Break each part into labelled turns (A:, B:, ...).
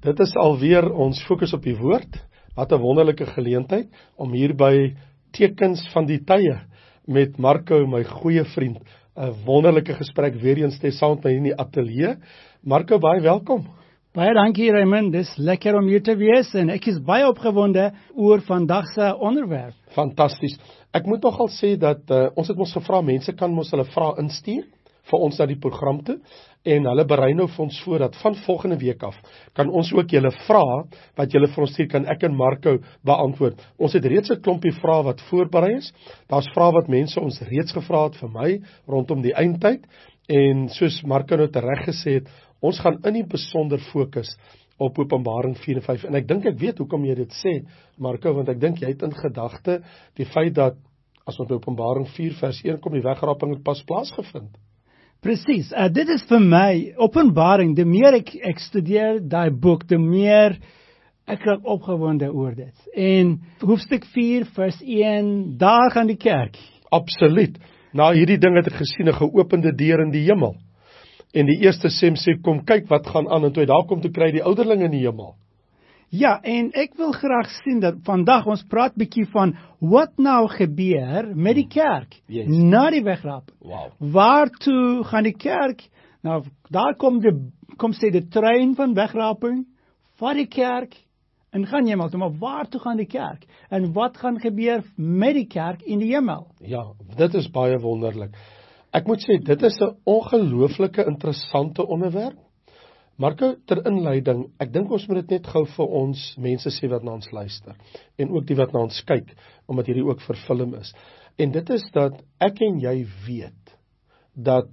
A: Dit is alweer ons fokus op die woord. Wat 'n wonderlike geleentheid om hier by Tekens van die Tye met Marco, my goeie vriend, 'n wonderlike gesprek weer eens te saam met my in die ateljee. Marco, baie welkom.
B: Baie dankie Raymond, dis lekker om hier te wees en ek is baie opgewonde oor vandag se onderwerp.
A: Fantasties. Ek moet nogal sê dat ons het ons gevra, mense kan ons hulle vrae instuur vir ons na die program toe, en hulle berei nou vir ons voor dat van volgende week af kan ons ook julle vrae wat julle vir ons stuur, kan ek en Marco beantwoord. Ons het reeds 'n klompie vrae wat voorberei is. Daar's vrae wat mense ons reeds gevra het vir my rondom die eindtyd, en soos Marco nou tereg gesê het, ons gaan in die besonder fokus op Openbaring 4 en 5, en ek dink ek weet hoekom jy dit sê, Marco, want ek dink jy het in gedagte die feit dat as ons by Openbaring 4 vers 1 kom, die wegraping het pas plaasgevind.
B: Presies, dit is vir my, Openbaring, die meer ek studeer die boek, die meer ek raak opgewonde oor dit. En hoofstuk 4 vers 1, daar gaan die kerk.
A: Absoluut. Na hierdie ding het ek gesien 'n geopende deur in die hemel. En die eerste stem sê, kom kyk wat gaan aan, en toe hy daar kom, toe kry die ouderlinge in die hemel.
B: Ja, en ek wil graag sien dat vandag ons praat bietjie van wat nou gebeur met die kerk, na die wegraping.
A: Wow.
B: Waartoe gaan die kerk? Nou, daar kom sê die trein van wegraping, van die kerk, en gaan hemel toe, maar waartoe gaan die kerk? En wat gaan gebeur met die kerk in die hemel?
A: Ja, dit is baie wonderlik. Ek moet sê, dit is 'n ongelooflike interessante onderwerp. Marco, ter inleiding, ek dink ons moet dit net gou vir ons mense sê wat na ons luister, en ook die wat na ons kyk, omdat hierdie ook vir film is. En dit is dat ek en jy weet, dat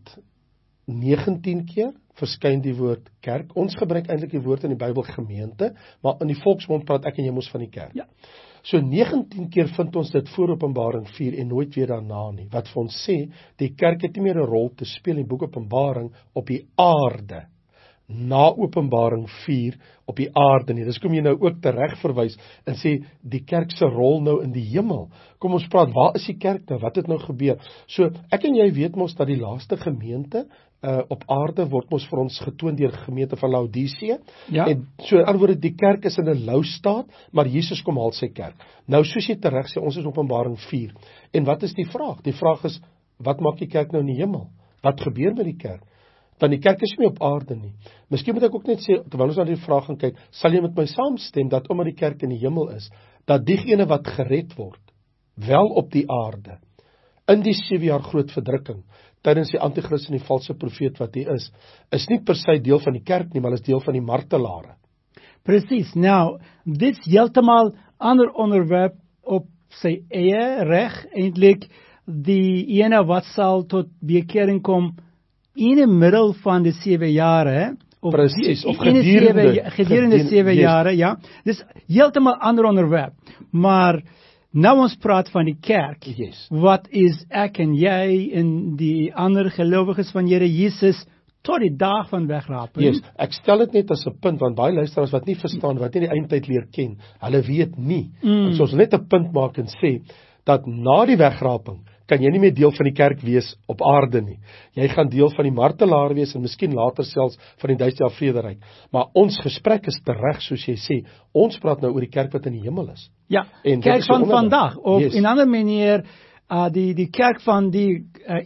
A: 19 keer verskyn die woord kerk. Ons gebruik eintlik die woord in die Bybel gemeente, maar in die volksmond praat ek en jy mos van die kerk.
B: Ja.
A: So 19 keer vind ons dit voor Openbaring 4 en nooit weer daarna nie, wat vir ons sê, die kerk het nie meer 'n rol te speel in die boek Openbaring op die aarde, na Openbaring 4 op die aarde nie. Dis kom jy nou ook tereg verwys en sê, die kerk se rol nou in die hemel. Kom ons praat, waar is die kerk nou? Wat het nou gebeur? So, ek en jy weet mos dat die laaste gemeente op aarde word mos vir ons getoon deur gemeente van Laodicea.
B: Ja.
A: En so in ander woorde, die kerk is in 'n lou staat, maar Jesus kom haal sy kerk. Nou soos jy tereg sê, ons is Openbaring 4. En wat is die vraag? Die vraag is, wat maak die kerk nou in die hemel? Wat gebeur met die kerk? Want die kerk is nie op aarde nie. Miskien moet ek ook net sê, terwyl ons na die vraag gaan kyk, sal jy met my saamstem dat omdat die kerk in die hemel is, dat diegene wat gered word, wel op die aarde, in die 7 jaar groot verdrukking, tydens die antichrist en die valse profeet wat hy is nie per se deel van die kerk nie, maar is deel van die martelare.
B: Presies, nou, dit is heeltemal ander onderwerp op sy eie reg, eintlik die ene wat sal tot bekering kom in die middel van die 7 jare,
A: Presies, of gedurende
B: 7 jare, ja. Dis heeltemal ander onderwerp. Maar nou ons praat van die kerk.
A: Yes.
B: Wat is ek en jy en die ander gelowiges van Here Jesus tot die dag van wegraping?
A: Yes, ek stel dit net as 'n punt, want baie luisteraars wat nie verstaan, wat nie die eindtyd leer ken, hulle weet nie. En so ons net 'n punt maak en sê, dat na die wegraping, kan jy nie meer deel van die kerk wees op aarde nie. Jy gaan deel van die martelaar wees en miskien later selfs van die 1000 jaar vrederyk. Maar ons gesprek is tereg, soos jy sê. Ons praat nou oor die kerk wat in die hemel is.
B: Ja,
A: en
B: kerk van vandag, of
A: yes.
B: In 'n ander manier, die kerk van die,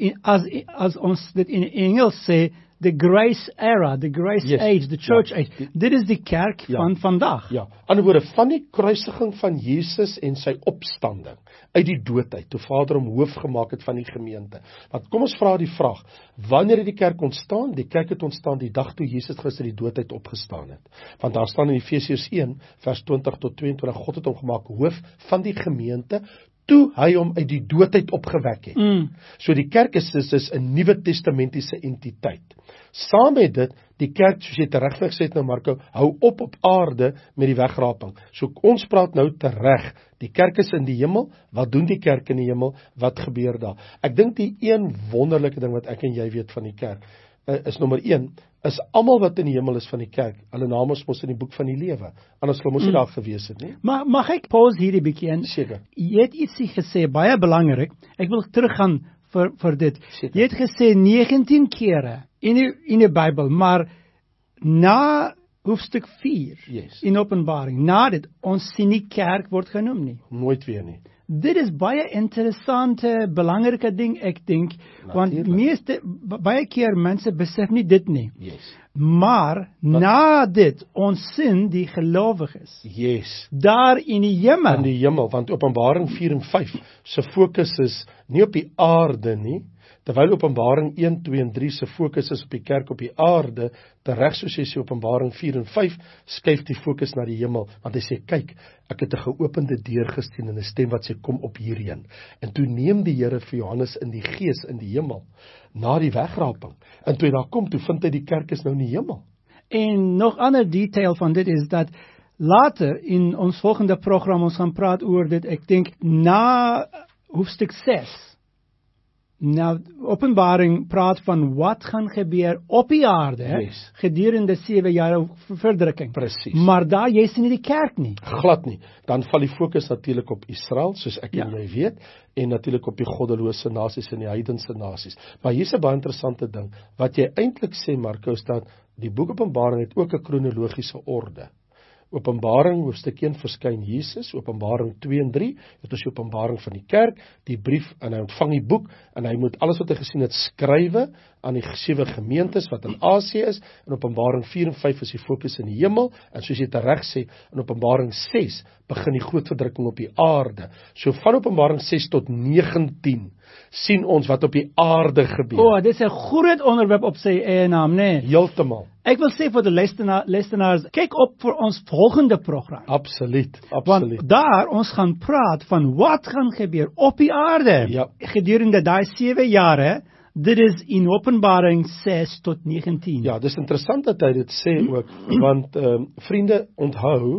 B: as ons dit in Engels sê, the grace era, the grace age, the church age. Dit is die kerk van vandag.
A: Ja, ander woorde, van die kruisiging van Jesus en sy opstanding uit die dood uit, toe Vader hom hoof gemaak het van die gemeente. Want kom ons vra die vraag, wanneer het die kerk ontstaan? Die kerk het ontstaan die dag toe Jesus Christus die dood uit opgestaan het. Want daar staan in Efesiërs 1 vers 20 tot 22, God het hom gemaak hoof van die gemeente, toe hy hom uit die dood uit opgewek het. So die kerk is 'n Nuwe Testamentiese entiteit. Saam met dit, die kerk, soos jy teregweg sê het nou Marco, hou op aarde met die wegraping. So ons praat nou tereg, die kerk is in die hemel, wat doen die kerk in die hemel, wat gebeur daar? Ek dink die een wonderlike ding wat ek en jy weet van die kerk, is nommer 1, is almal wat in die hemel is van die kerk, hulle name is mos in die boek van die lewe, anders sou mos nie daar gewees het nie.
B: Maar mag ek pause hierdie bietjie in?
A: Seker.
B: Jy het ietsie gesê, baie belangrik, ek wil teruggaan vir dit.
A: Seker.
B: Jy het gesê 19 kere in die Bybel, maar na hoofstuk 4
A: Yes.
B: in Openbaring, na dit, ons sien nie kerk word genoem nie.
A: Nooit weer nie.
B: Dit is baie interessante, belangrike ding, ek dink, want baie keer mense besef nie dit nie.
A: Yes.
B: Maar na dit, ons sien die gelowiges.
A: Yes.
B: Daar in die hemel.
A: In die hemel, want Openbaring 4 en 5 se fokus is nie op die aarde nie, terwyl Openbaring 1, 2 en 3 se fokus is op die kerk op die aarde, tereg soos jy sê Openbaring 4 en 5 skuif die fokus na die hemel, want hy sê kyk, ek het 'n geopende deur gesien en 'n stem wat sê kom op hierheen. En toe neem die Here vir Johannes in die gees in die hemel na die wegraping. En toe hy daar kom, toe vind hy die kerk is nou in die hemel.
B: En nog ander detail van dit is dat later in ons volgende program ons gaan praat oor dit, ek dink na hoofstuk 6. Nou, Openbaring praat van wat gaan gebeur op die aarde gedurende 7 jaar verdrukking.
A: Presies.
B: Maar daar jy sien nie die kerk nie.
A: Glad nie. Dan val die fokus natuurlik op Israel, soos ek en jy weet, en natuurlik op die goddelose nasies en die heidense nasies. Maar hier's 'n baie interessante ding. Wat jy eintlik sê, Marcus, dat die boek Openbaring het ook 'n kronologiese orde. Openbaring hoofstuk 1 verskyn Jesus, Openbaring 2 en 3, het ons die Openbaring van die kerk, die brief, en hy ontvang die boek, en hy moet alles wat hy gesien het skrywe aan die 7 gemeentes wat in Asië is, en Openbaring 4 en 5 is die fokus in die hemel, en soos jy tereg sê, in Openbaring 6 begin die groot verdrukking op die aarde. So van Openbaring 6 tot 19 sien ons wat op die aarde gebeur.
B: Dit is 'n groot onderwerp op sy eie naam, nee.
A: Heeltemal.
B: Ek wil sê vir die luisteraars, kyk op vir ons volgende program.
A: Absoluut.
B: Want daar ons gaan praat van wat gaan gebeur op die aarde gedurende daai 7 jare. Dit is in Openbaring 6 tot 19.
A: Ja, dis interessant dat hy dit sê ook, want vriende, onthou,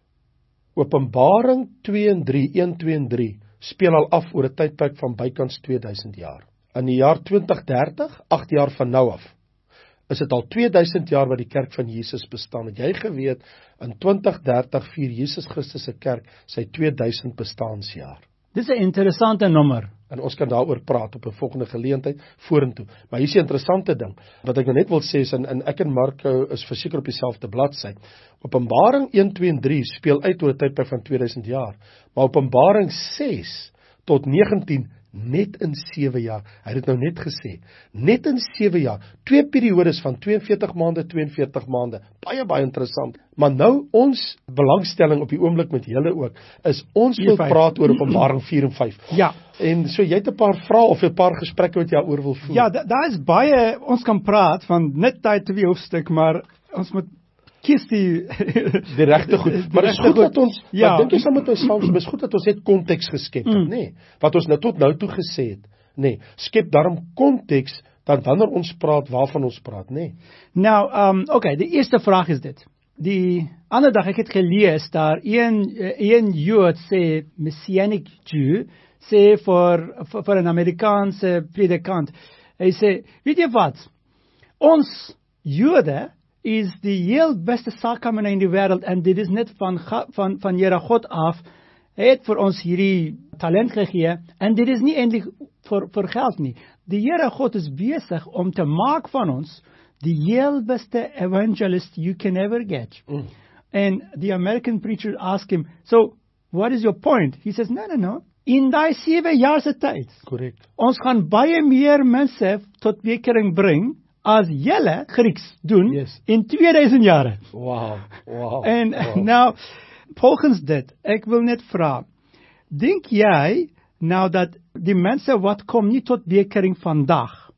A: Openbaring 2 en 3, 1, 2 en 3, speel al af oor 'n tydperk van bykans 2000 jaar. In die jaar 2030, 8 jaar van nou af, is dit al 2000 jaar wat die kerk van Jesus bestaan. Het jy geweet, in 2030 vier Jesus Christus se kerk sy 2000 bestaансjaar.
B: Dis 'n interessante nommer.
A: En ons kan daaroor praat op 'n volgende geleentheid vorentoe. Maar hier is 'n interessante ding. Wat ek nou net wil sê is, en ek en Marco is verseker op dieselfde bladsy. Openbaring 1, 2 en 3 speel uit oor 'n tydperk van 2000 jaar. Maar Openbaring 6 tot 19 net in 7 jaar. Hy het dit nou net gesê. Net in 7 jaar. 2 periodes van 42 maande, 42 maande. Baie interessant. Maar nou ons belangstelling op die oomblik met julle ook, is ons wil praat oor Openbaring 4 en 5.
B: Ja.
A: En so jy het 'n paar vrae of 'n paar gesprekke wat jy oor wil voer.
B: Ja, daar is baie, ons kan praat van net daai 2 hoofstuk, maar ons moet kies die
A: regte goed. Maar dit is goed dat ons, ek dink jy sal met ons saam, dis goed dat ons net konteks geskep het, nê? Wat ons nou tot nou toe gesê het, nê? Skep daarom konteks dat wanneer ons praat, waarvan ons praat, nê?
B: Nou, okay, die eerste vraag is dit. Die ander dag ek het gelees daar een Jood sê, Messianic Jew, sê vir 'n Amerikaanse predikant. Hy sê, weet jy wat? Ons Jode is die heel beste sakemanne in die wêreld en dit is net van Here God af. Hy het vir ons hierdie talent gegee en dit is nie eintlik vir geld nie. Die Here God is besig om te maak van ons die heel beste evangelist you can ever get. And the American preacher asked him, so what is your point? He says, no. In daai 7 jaar se tyd.
A: Korrek.
B: Ons gaan baie meer mense tot bekering bring as julle Grieks doen in 2000 jare.
A: Wow.
B: En nou, volgens dit, ek wil net vra, dink jy nou dat die mense wat kom nie tot bekering vandag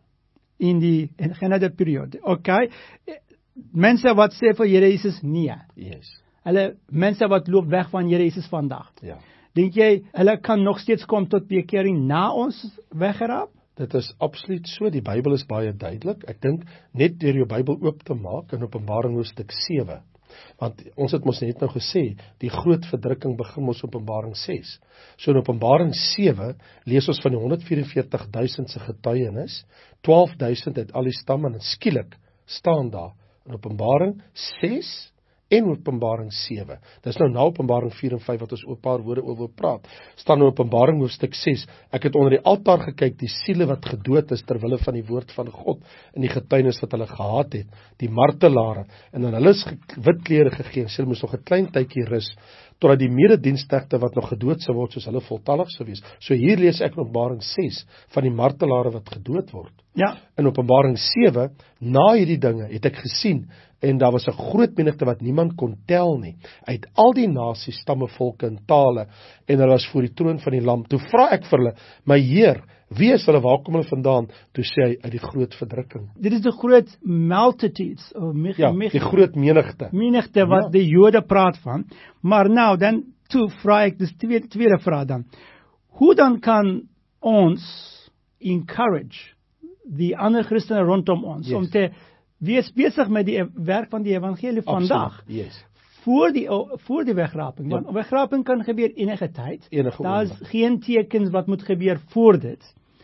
B: in die genade periode, okay? Mense wat sê vir Here Jesus nee. Hulle mense wat loop weg van Here Jesus vandag.
A: Ja.
B: Dink jy hulle kan nog steeds kom tot bekering na ons weggeraap?
A: Dit is absoluut so, die Bybel is baie duidelik. Ek dink net deur jou Bybel oop te maak in Openbaring hoofstuk 7. Want ons het mos net nou gesê, die groot verdrukking begin ons Openbaring 6. So in Openbaring 7 lees ons van die 144,000 se getuienis, 12,000 uit al die stamme en skielik staan daar in Openbaring 6 en Openbaring 7. Dis nou na Openbaring 4 en 5 wat ons 'n paar woorde oor wil praat. Staan in Openbaring hoofstuk 6. Ek het onder die altaar gekyk, die siele wat gedood is ter wille van die woord van God en die getuienis wat hulle gehad het, die martelare, en aan hulle is wit klere gegee, en hulle moes nog 'n klein tydjie rus totdat die medediensknegte wat nog gedood sou word soos hulle voltallig sou wees. So hier lees ek in Openbaring 6 van die martelare wat gedood word.
B: Ja.
A: In Openbaring 7, na hierdie dinge het ek gesien, en daar was 'n groot menigte wat niemand kon tel nie, uit al die nasies, stamme, volke en tale, en hulle was voor die troon van die Lam. Toe vra ek vir hulle, my Heer, wie is hulle, waar kom hulle vandaan? Toe sê hy, uit die groot verdrukking.
B: Dit is die groot multitudes,
A: Die groot menigte
B: wat die Jode praat van. Maar nou, dan toe vra ek, dis tweede vraag dan. Hoe dan kan ons encourage die ander Christene rondom ons, om te wees besig met die werk van die evangelie vandag, voor die wegraping, want wegraping kan gebeur enige tyd, daar is geen tekens wat moet gebeur voor dit,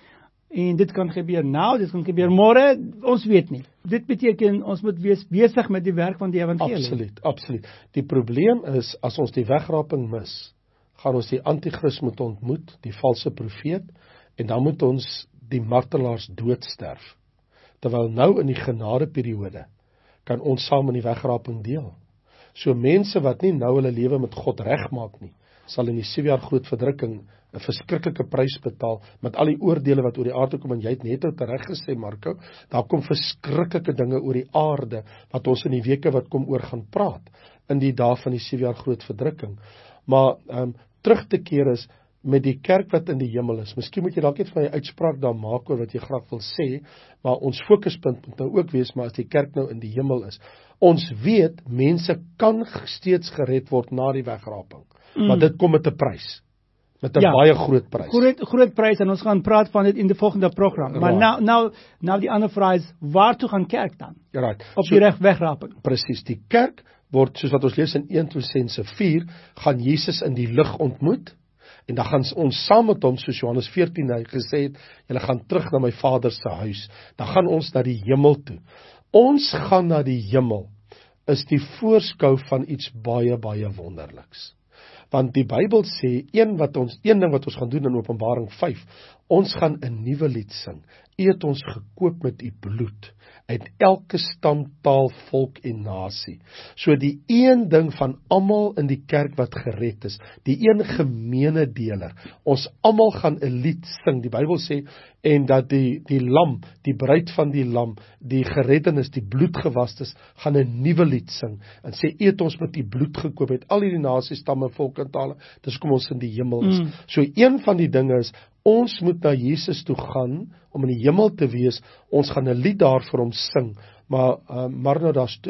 B: en dit kan gebeur nou, dit kan gebeur môre, ons weet nie. Dit beteken, ons moet wees besig met die werk van die evangelie.
A: Absoluut. Die probleem is, as ons die wegraping mis, gaan ons die antichrist moet ontmoet, die valse profeet, en dan moet ons die martelaars doodsterf. Terwyl nou in die genadeperiode kan ons saam in die wegraping deel. So mense wat nie nou hulle lewe met God regmaak nie, sal in die 7 jaar groot verdrukking 'n verskriklike prys betaal met al die oordeele wat oor die aarde kom, en jy het net reg gesê, Marco, daar kom verskriklike dinge oor die aarde wat ons in die weke wat kom oor gaan praat in die dae van die 7 jaar groot verdrukking. Maar terug te keer is met die kerk wat in die hemel is. Miskien moet jy dalk net van jy uitspraak daar maak oor wat jy graag wil sê, maar ons fokuspunt moet nou ook wees, maar as die kerk nou in die hemel is. Ons weet, mense kan steeds gered word na die wegraping, maar dit kom met 'n prys. Met 'n baie groot prys.
B: Groot prys, en ons gaan praat van dit in die volgende program. Maar nou die ander vraag is, waartoe gaan kerk dan? Op die wegraping.
A: Presies, die kerk word, soos wat ons lees in 1 Tessalonisense 4, gaan Jesus in die lig ontmoet, en dan gaan ons saam met hom, soos Johannes 14 gesê het, julle gaan terug na my Vader se huis. Dan gaan ons na die hemel toe. Ons gaan na die hemel is die voorskou van iets baie, baie wonderliks. Want die Bybel sê, een ding wat ons gaan doen in Openbaring 5, ons gaan 'n nuwe lied sing. U het ons gekoop met u bloed, uit elke stam, taal, volk en nasie. So die een ding van almal in die kerk wat gered is, die een gemeene deler, ons almal gaan 'n lied sing. Die Bybel sê, en dat die lam, die bruid van die lam, die gereddenes, die bloedgewastes, gaan 'n nuwe lied sing, en sê, u het ons met die bloed gekoop, uit al die nasies, stamme, volke en tale, dis kom ons in die hemel is. So een van die dinge is, ons moet na Jesus toe gaan, om in die hemel te wees, ons gaan 'n lied daar vir hom sing, maar Marco,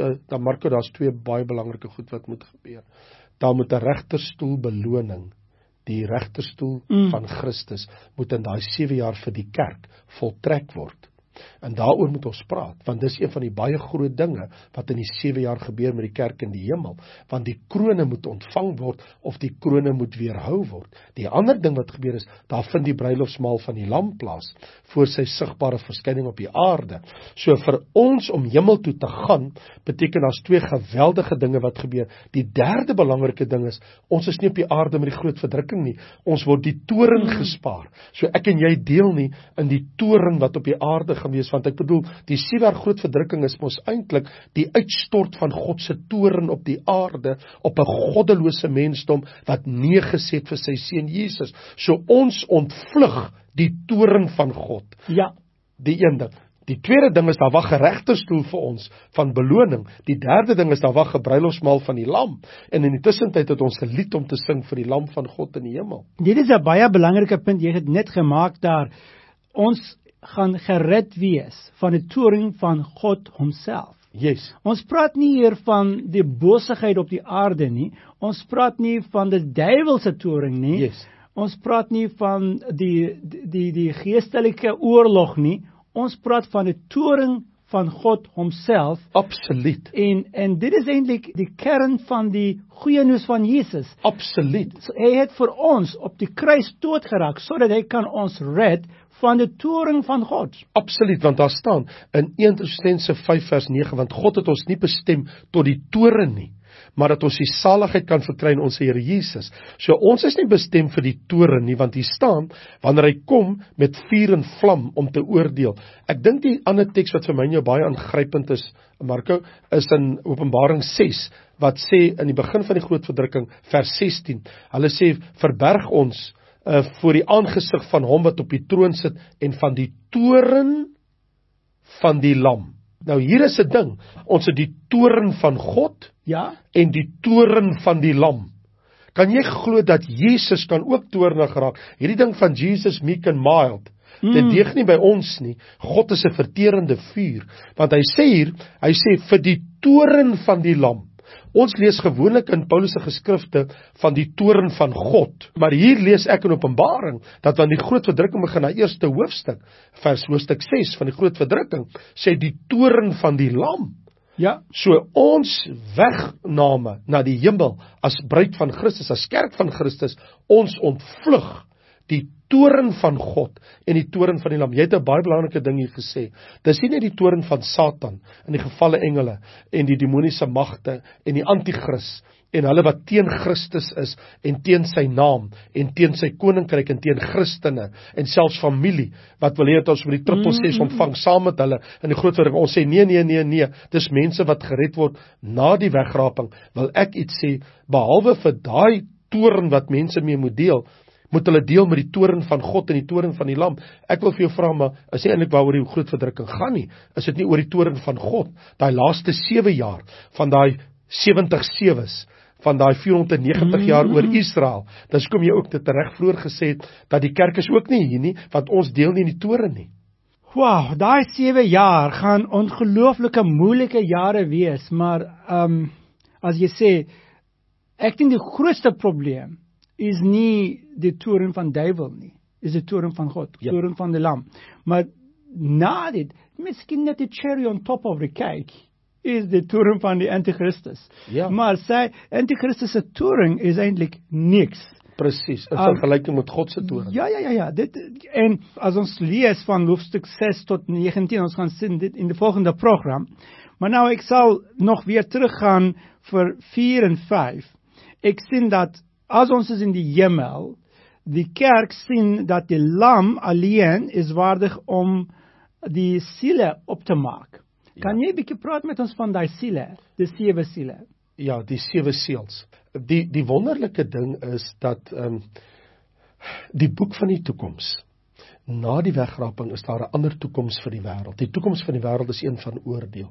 A: daar's 2 baie belangrike goed wat moet gebeur. Daar moet 'n regterstoel beloning, die regterstoel van Christus, moet in daai 7 jaar vir die kerk voltrek word. En daaroor moet ons praat, want dis een van die baie groot dinge wat in die 7 jaar gebeur met die kerk in die hemel, want die krone moet ontvang word, of die krone moet weerhou word. Die ander ding wat gebeur is, daar vind die bruilofsmaal van die lam plaas, voor sy sigbare verskyning op die aarde. So vir ons om hemel toe te gaan, beteken daar's 2 geweldige dinge wat gebeur. Die derde belangrike ding is, ons is nie op die aarde met die groot verdrukking nie, ons word die toren gespaar. So ek en jy deel nie in die toren wat op die aarde gaan wees, want ek bedoel, die 7 jaar groot verdrukking is mos eintlik die uitstort van God se toren op die aarde, op 'n goddelose mensdom, wat nee gesê het vir sy seun Jesus. So ons ontvlug die toren van God.
B: Ja.
A: Die een ding. Die tweede ding is, daar wag 'n regterstoel vir ons, van beloning. Die derde ding is, daar wag 'n bruilofsmaal van die lam. En in die tussentyd het ons 'n lied om te sing vir die lam van God in die hemel.
B: Dit is 'n baie belangrike punt, jy het net gemaak daar. Ons gaan gered wees van die toring van God homself.
A: Yes.
B: Ons praat nie hier van die bosigheid op die aarde nie, ons praat nie van die duiwelse toring nie,
A: Yes.
B: Ons praat nie van die geestelike oorlog nie, ons praat van die toring van God homself.
A: Absoluut.
B: En dit is eintlik die kern van die goeie nuus van Jesus.
A: Absoluut.
B: So, hy het vir ons op die kruis doodgeraak, sodat hy kan ons red van die toring van God.
A: Absoluut, want daar staan in 1 Tessalonisense 5 vers 9, want God het ons nie bestem tot die toren nie, maar dat ons die saligheid kan verkry in ons Here Jesus. So ons is nie bestem vir die toren nie, want hier staan, wanneer hy kom met vuur en vlam om te oordeel. Ek dink die ander teks wat vir my en jou baie aangrypend is, Marco, is in Openbaring 6, wat sê in die begin van die groot verdrukking, vers 16, hulle sê, verberg ons voor die aangesig van hom wat op die troon sit, en van die toren van die lam. Nou hier is 'n ding, ons het die toren van God,
B: Ja?
A: en die toren van die lam. Kan jy glo dat Jesus kan ook toornig raak? Hierdie ding van Jesus meek and mild, dit deeg nie by ons nie. God is 'n verterende vuur, want hy sê hier, hy sê vir die toren van die lam. Ons lees gewoonlik in Paulus se geskrifte van die toren van God, maar hier lees ek in Openbaring, dat wanneer die groot verdrukking begin, na eerste hoofstuk, hoofstuk 6 van die groot verdrukking, sê die toren van die lam.
B: Ja?
A: So ons wegname na die hemel, as bruid van Christus, as kerk van Christus, ons ontvlug die toren van God en die toren van die lam. Jy het 'n baie belangrike ding hier gesê. Dis nie net die toren van Satan en die gevalle engele en die demoniese magte en die anti-kris en hulle wat teen Christus is en teen sy naam en teen sy koninkryk en teen Christene en selfs familie wat wil hê dat ons met die 666 ontvang saam met hulle in die groot verdrukking. Ons sê nee, dis mense wat gered word na die wegraping. Wil ek iets sê, behalwe vir daai toren wat mense mee moet deel, moet hulle deel met die toren van God en die toren van die lam. Ek wil vir jou vra, maar is nie eintlik waaroor die groot verdrukking gaan nie? Is dit nie oor die toren van God? Daai laaste 7 jaar van daai 70 sewes, van daai 490 jaar oor Israel. Dus kom jy ook dit reg vroeër gesê het, dat die kerk is ook nie hier nie, want ons deel nie in die toren nie.
B: Wow, daai 7 jaar gaan ongelooflike moeilike jare wees, maar as jy sê, ek dink die grootste probleem is nie die toren van duiwel nie, is die toren van God, toren van die lam. Maar na dit, miskien net die cherry on top of the cake, is die toren van die Antichristus.
A: Ja.
B: Maar sy Antichristus se toren is eintlik niks.
A: Presies, in vergelyking met God se toren.
B: Ja. En as ons lees van hoofstuk 6 tot 19, ons gaan sien dit in die volgende program. Maar nou ek sal nog weer teruggaan vir 4 en 5. Ek sien dat as ons is in die hemel, die kerk sien dat die lam alleen is waardig om die siele op te maak. Kan jy 'n bietjie praat met ons van daai siele, die 7 siele?
A: Ja, die 7 seels. Die wonderlike ding is dat die boek van die toekoms, na die wegraping is daar 'n ander toekoms vir die wêreld. Die toekoms van die wêreld is een van oordeel.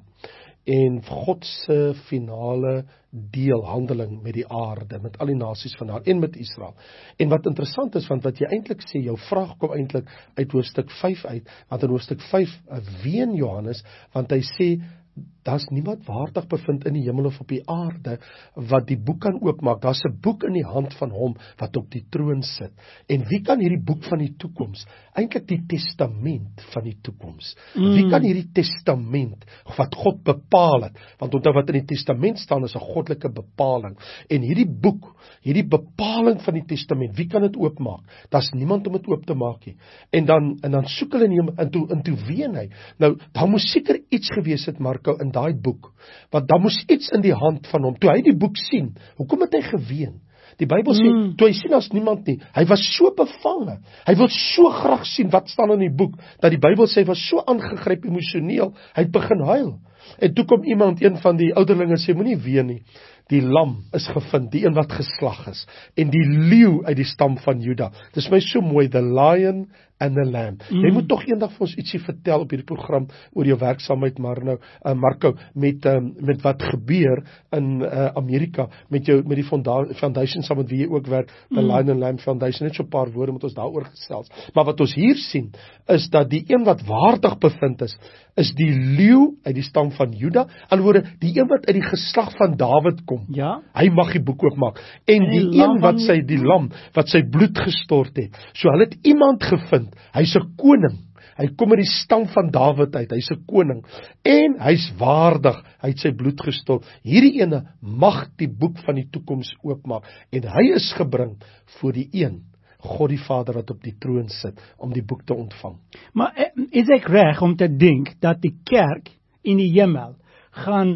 A: En God se finale deelhandeling met die aarde, met al die nasies van daar en met Israel. En wat interessant is, want wat jy eintlik sê, jou vraag kom eintlik uit hoofstuk 5 uit, want in hoofstuk 5 ween Johannes, want hy sê, daar's niemand waardig bevind in die hemel of op die aarde wat die boek kan oopmaak. Daar's 'n boek in die hand van hom wat op die troon sit. En wie kan hierdie boek van die toekoms, eintlik die testament van die toekoms, wie kan hierdie testament wat God bepaal het, want onthou wat in die testament staan is 'n goddelike bepaling, en hierdie boek, hierdie bepaling van die testament, wie kan dit oopmaak? Daar's niemand om dit oop te maak nie. En dan soek hulle in hom, en toe ween hy. Nou, daar moes seker iets gewees het, Marco, in daai boek, want daar moes iets in die hand van hom, toe hy die boek sien, hoekom het hy geween? Die Bybel sê, toe hy sien as niemand nie, hy was so bevange, hy wil so graag sien wat staan in die boek, dat die Bybel sê, hy was so aangegryp emosioneel, hy het begin huil, en toe kom iemand, een van die ouderlinge sê, moenie ween nie, die lam is gevind, die een wat geslag is, en die leeu uit die stam van Juda. Dit is my so mooi, the lion and the lamb. Jy moet toch eendag vir ons ietsie vertel op hierdie program oor jou werksaamheid, Marco, met wat gebeur in Amerika, met die foundation saam met wie jy ook werk, the Lion and Lamb Foundation, net so 'n paar woorde met ons daaroor gesels. Maar wat ons hier sien, is dat die een wat waardig bevind is die leeu uit die stam van Juda, alhoewel die een wat uit die geslag van Dawid kom, hy mag die boek oopmaak, en die een wat die lam, wat sy bloed gestort het, so hulle het iemand gevind, hy's 'n koning, hy kom uit die stam van Dawid uit, hy's 'n koning, en hy's waardig, hy het sy bloed gestort, hierdie ene mag die boek van die toekoms oopmaak, en hy is gebring voor die een, God die Vader wat op die troon sit, om die boek te ontvang.
B: Maar is ek reg om te dink, dat die kerk in die hemel, gaan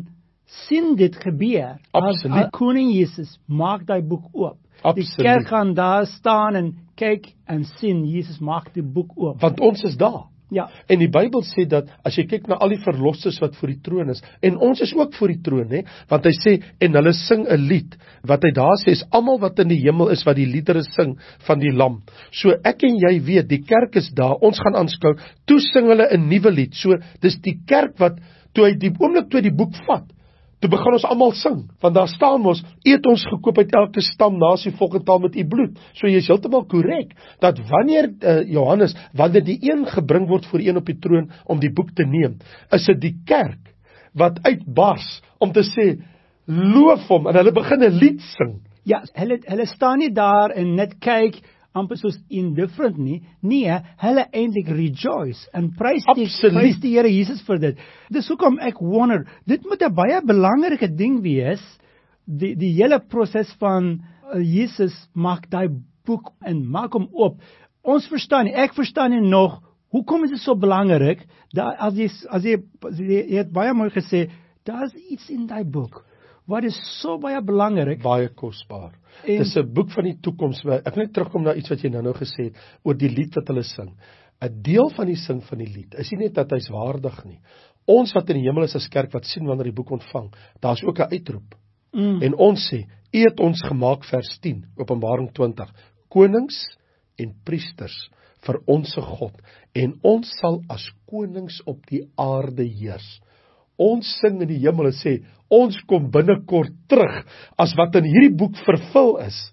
B: sien dit gebeur.
A: Absoluut.
B: As koning Jesus, maak die boek oop. Die
A: Absoluut.
B: kerk gaan daar staan en kyk en sien, Jesus maak die boek oop.
A: Want ons is daar.
B: Ja,
A: En die Bybel sê dat, as jy kyk na al die verlossers wat voor die troon is, en ons is ook voor die troon, hè, want hy sê, en hulle sing 'n lied, wat hy daar sê, is almal wat in die hemel is, wat die liedere sing van die lam. So ek en jy weet, die kerk is daar, ons gaan aanskou, toe sing hulle 'n nuwe lied, so dis die kerk wat, toe hy die oomblik toe hy die boek vat, toe begin ons almal sing, want daar staan mos, u het ons gekoop uit elke stam, nasie, volk en taal met u bloed. So jy is heeltemal korrek, dat wanneer, Johannes, wanneer die een gebring word voor een op die troon, om die boek te neem, is dit die kerk, wat uitbars, om te sê, loof hom, en hulle begin 'n lied sing.
B: ja, hulle staan nie daar en net kyk, amper soos indifferent nie. Nee, hulle eintlik rejoice en prys die Here Jesus vir dit. Dis hoekom ek wonder, dit moet 'n baie belangrike ding wees, die hele proses van Jesus maak daai boek en maak hom oop. Ons verstaan nie, ek verstaan nie nog, hoekom is dit so belangrik, as jy het baie mooi gesê, daar's iets in daai boek, wat is so baie belangrik.
A: Baie kosbaar. Dis 'n boek van die toekoms. Ek wil net terugkom na iets wat jy nou gesê het, oor die lied wat hulle sing. 'n Deel van die sing van die lied, is nie net dat hy's waardig nie. Ons wat in die hemel is as kerk, wat sien wanneer die boek ontvang, daar's ook 'n uitroep. En ons sê, u het ons gemaak, vers 10, Openbaring 20, konings en priesters vir onsse God, en ons sal as konings op die aarde heers. Ons sing in die hemel en sê, ons kom binnekort terug, as wat in hierdie boek vervul is.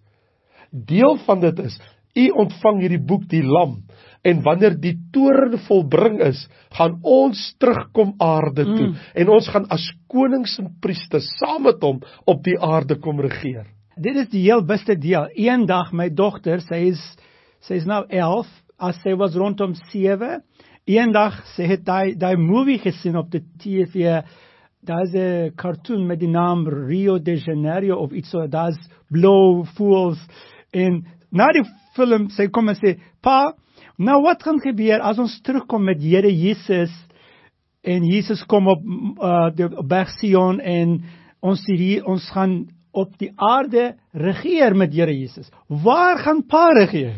A: Deel van dit is, u ontvang hierdie boek, die lam, en wanneer die toorn volbring is, gaan ons terugkom aarde toe, en ons gaan as konings en priesters, saam met hom, op die aarde kom regeer.
B: Dit is die heel beste deel. Eendag, my dogter, sy is nou 11, as sy was rondom 7, eendag, sy het die movie gesien op die TV, daar is 'n cartoon met die naam Rio de Janeiro of iets so, daar is blauw voels, en na die film, sy kom en sê, pa, nou wat gaan gebeur as ons terugkom met Here Jesus, en Jesus kom op die berg Sion, en ons gaan op die aarde regeer met Here Jesus. Waar gaan pa regeer?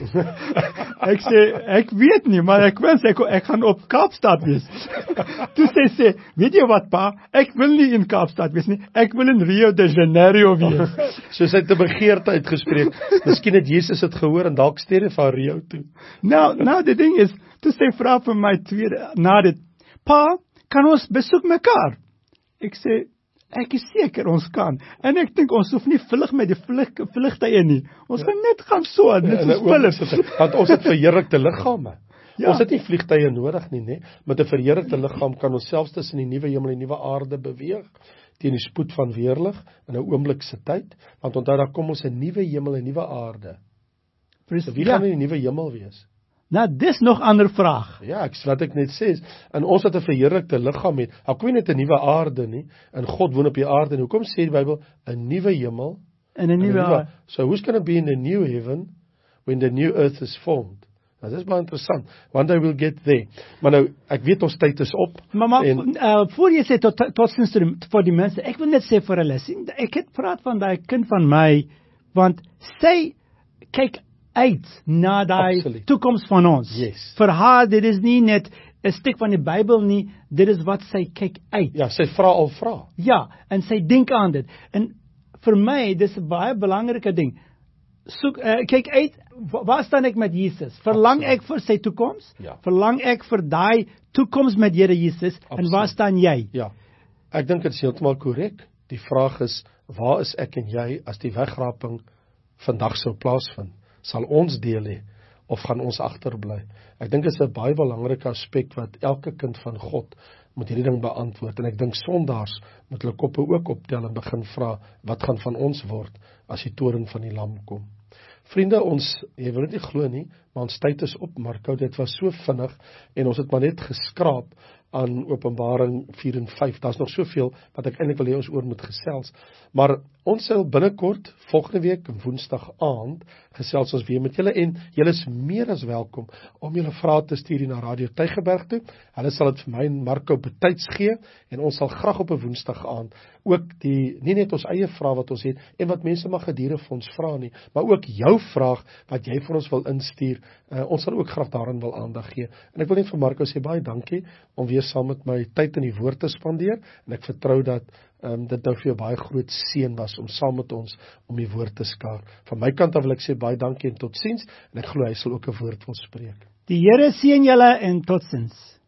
B: Ek sê, ek weet nie, maar ek wens ek gaan op Kaapstad wees. Toe sê, weet jy wat pa, ek wil nie in Kaapstad wees nie, ek wil in Rio de Janeiro wees.
A: So sy het 'n begeerte uitgespreek, miskien het Jesus dit gehoor, en dalk stuur hy vir Rio toe.
B: Nou, die ding is, toe sy vra vir my na dit, pa, kan ons besoek mekaar? Ek sê, ek is seker ons kan, en ek dink ons hoef nie vlug met die vlugtye nie, ons kan net gaan so, net soos Philip.
A: Want ons het verheerlikte liggame. Ja. Ons het nie vliegtye nodig nie. Met 'n verheerlikte liggaam kan ons selfs tussen die nuwe hemel en die nuwe aarde beweeg, teen die spoed van weerlig, in 'n oomblik se tyd, want onthou, daar kom ons 'n nuwe hemel en nuwe aarde. So wie gaan in die nuwe hemel wees?
B: Nou, dis nog 'n ander vraag.
A: Ja, wat ek net sê is, en ons wat 'n verheerlikte liggaam het, dan kom jy net 'n nuwe aarde nie, en God woon op die aarde, en hoekom sê die Bybel, 'n nuwe hemel,
B: en 'n nuwe aarde.
A: So who's going to be in the new heaven, when the new earth is formed? Nou, dit is baie interessant, one day we'll get there. Maar nou, ek weet ons tyd is op.
B: Maar voor jy sê, tot sinds vir die mense, ek wil net sê vir hulle, ek het praat van die kind van my, want sy kyk uit na die toekoms van ons.
A: Yes.
B: Vir haar, dit is nie net 'n stuk van die Bybel nie, dit is wat sy kyk uit.
A: Ja, sy vra.
B: Ja, en sy dink aan dit. En vir my, dis 'n baie belangrike ding. Kyk uit, waar staan ek met Jesus? Verlang ek vir sy toekoms?
A: Ja.
B: Verlang ek vir daai toekoms met Here Jesus? En waar staan jy?
A: Ja, ek dink dit is heeltemal korrek. Die vraag is, waar is ek en jy as die wegraping vandag sou plaasvind? Sal ons deel hê, of gaan ons agterbly? Ek dink dit is 'n baie belangrike aspek wat elke kind van God moet hierdie ding beantwoord, en ek dink sondaars moet hulle koppe ook optel en begin vra, wat gaan van ons word as die toorn van die lam kom? Vriende, jy wil dit nie glo nie, maar ons tyd is op, Marco, dit was so vinnig, en ons het maar net geskraap aan Openbaring 4 en 5. Daar's nog soveel wat ek eintlik wil hê ons oor moet gesels. Maar ons sal binnekort, volgende week, Woensdag aand, gesels ons weer met julle en julle is meer as welkom om julle vrae te stuur na Radio Tygerberg toe. Hulle sal dit vir my en Marco betyds gee en ons sal graag op 'n Woensdag aand ook nie net ons eie vrae wat ons het en wat mense mag gedurende vir ons vra nie, maar ook jou vraag wat jy vir ons wil instuur. Ons sal ook graag daarin wil aandag gee. En ek wil net vir Marco sê baie dankie om weer saam met my tyd in die woord te spandeer en ek vertrou dat dit nou vir jou baie groot seën was om saam met ons om die woord te skaar. Van my kant af wil ek sê baie dankie en totsiens en ek glo hy sal ook 'n woord wil spreek.
B: Die Here seën julle en totsiens.